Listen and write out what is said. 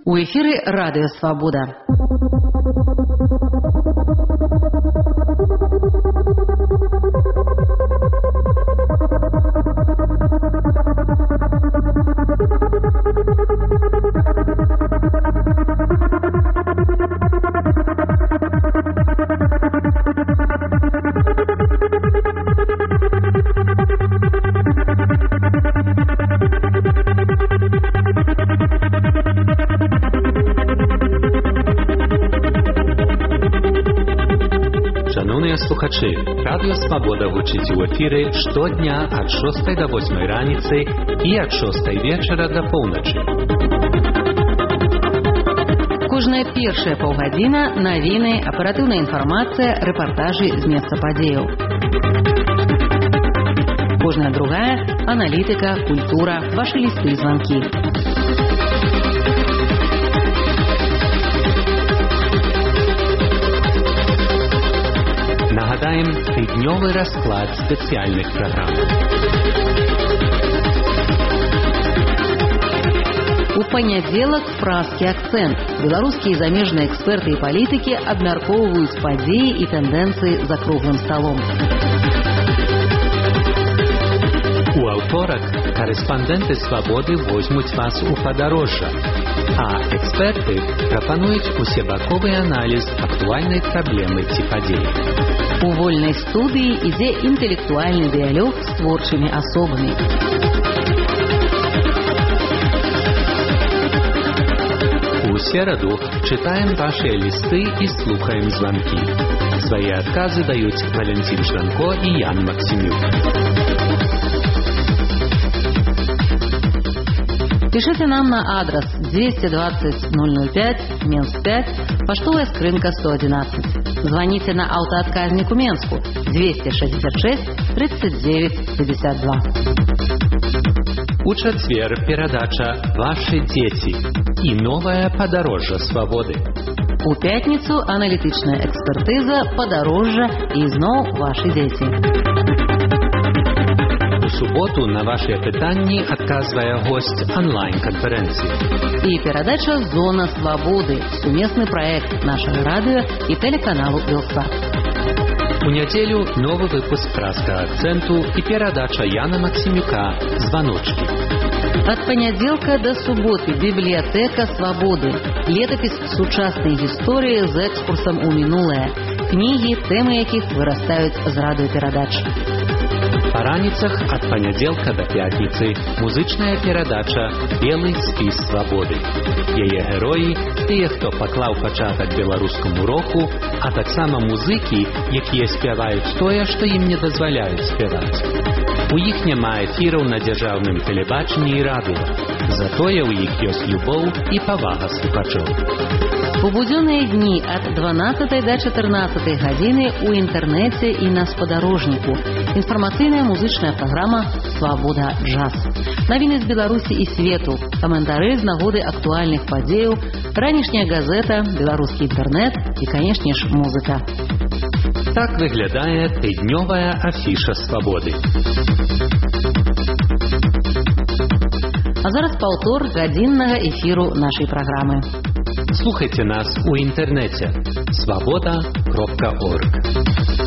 У эфире Радио Свобода. Шановні слухачі, Радіо Свобода гучить у ефірі щодня від 6 до 8 раниці і від 6 вечора до полночі. Кожная першая паўгадзіна навіны, аператыўная інфармацыя, рэпартажы з месца падзеяў. Кожная другая аналітыка, культура, ваши лісты і званкі. Нагадаем тыднёвы расклад спецыяльных праграм. У панядзелак празкі акцэнт. Беларускія і замежныя эксперты і палітыкі абмяркоўваюць падзеі і тэндэнцыі за круглым сталом. У аўторак корэспандэнты Свабоды возьмуць вас у падарожжа, а эксперты прапануюць усебаковы аналіз актуальнай праблемы ці падзеі. У вольнай студыі ідзе інтэлектуальны дыялог з творчымі асобамі. У сераду читаем ваши листы и слухаем звонки. Свои отказы дают Валентин Шранко и Ян Максимюк. Пишите нам на адрес 220 005, Минск 5, поштовая скрынка 111. Звоните на автоотказнику Менску 266 39 52. У чацвер перадача «Ваши дети» и новое подорожжа свободы. У пятницу аналитичная экспертиза «Подорожжа» и зноў «Ваши дети». У суботу на ваши пытанні адказвае гость онлайн-конференции. И передача «Зона свободы» – совместный проект нашего радио и телеканалу «Белсат». У нядзелю новы выпуск «Праска акценту» и перадача Яна Максимюка «Звоночки». От понеделька до субботы библиотека свободы. Летопись сучасной истории с экскурсом у минулое. Книги, темы яких вырастают з радыёперадач. Па раніцах ад панядзелка да пятніцы музычная перадача «Белы спіс свабоды». Яе героі – тыя, хто паклаў пачатак беларускаму року, а таксама музыкі, якія спяваюць тое, што ім не дазваляюць спяваць. У іх няма эфіраў на дзяржаўным тэлебачанні і радыё, затое ў іх ёсць любоў і павага слухачоў. У будзённыя дні от 12 до 14 гадзіны у інтэрнэце і на спадарожніку. Інфармацыйная музычная праграма «Свобода джаз». Навіны з Беларусі і свету, каментары з нагоды актуальных падзеяў, ранішняя газета, беларускі інтэрнэт і, канешне ж, музыка. Так выглядае тыднёвая афіша свабоды. А зараз паўтор гадзіннага эфіру нашай праграмы. Слухайте нас у інтэрнэце свобода.орг.